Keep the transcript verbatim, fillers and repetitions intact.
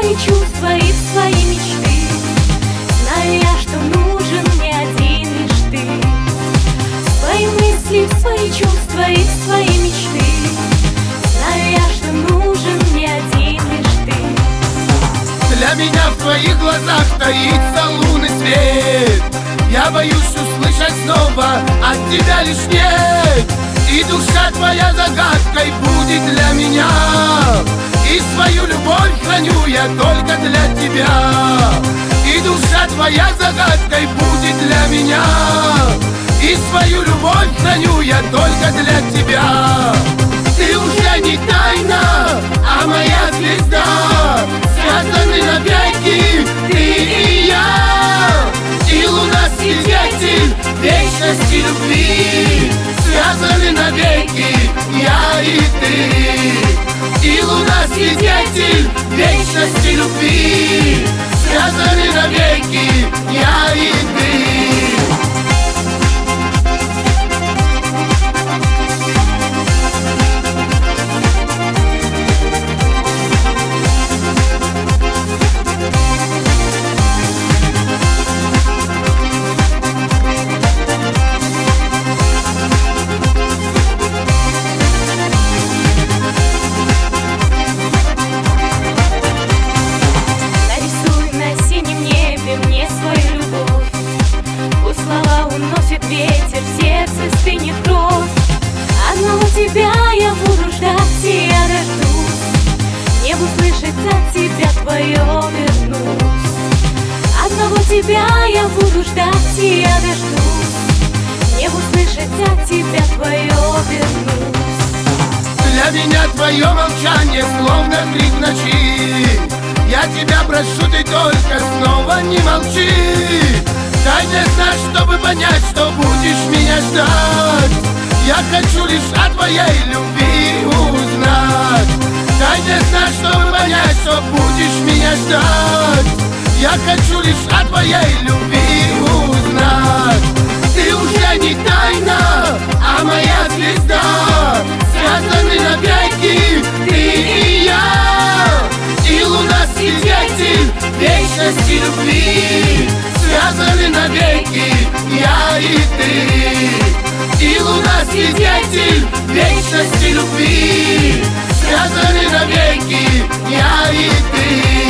свои чувства и в свои мечты. Знаю я, что нужен мне один лишь ты. В свои мысли, в свои чувства и в свои мечты. Знаю я, что нужен мне один лишь ты. Для меня в твоих глазах таится лунный свет. Я боюсь услышать снова от тебя лишь нет. И душа твоя загадкой будет для меня. И свою любовь храню я только для тебя. И душа твоя загадкой будет для меня. И свою любовь храню я только для тебя. Ты уже не тайна, а моя звезда. Связаны навеки ты и я. И луна свидетель вечности любви. Связаны навеки я и ты. И луна свидетель вечности любви. Связаны навеки я и ты. Ветер, в сердце стынет кровь. Одного тебя я буду ждать, и я дождусь. Небу слышать от тебя твое вернусь. Одного тебя я буду ждать, и я дождусь. Небу слышать от тебя твое вернусь. Для меня твое молчание словно крик в ночи. Я тебя прошу, ты только снова не молчи. Дай мне знать, чтобы понять, что будешь меня ждать. Я хочу лишь о твоей любви узнать. Дай мне знать, чтобы понять, что будешь меня ждать. Я хочу лишь о твоей любви узнать. Ты уже не тайна, а моя звезда. Связаны навеки ты и я. И луна свидетель вечности любви. Связаны навеки я и ты. И луна свидетель вечности любви. Связаны навеки я и ты.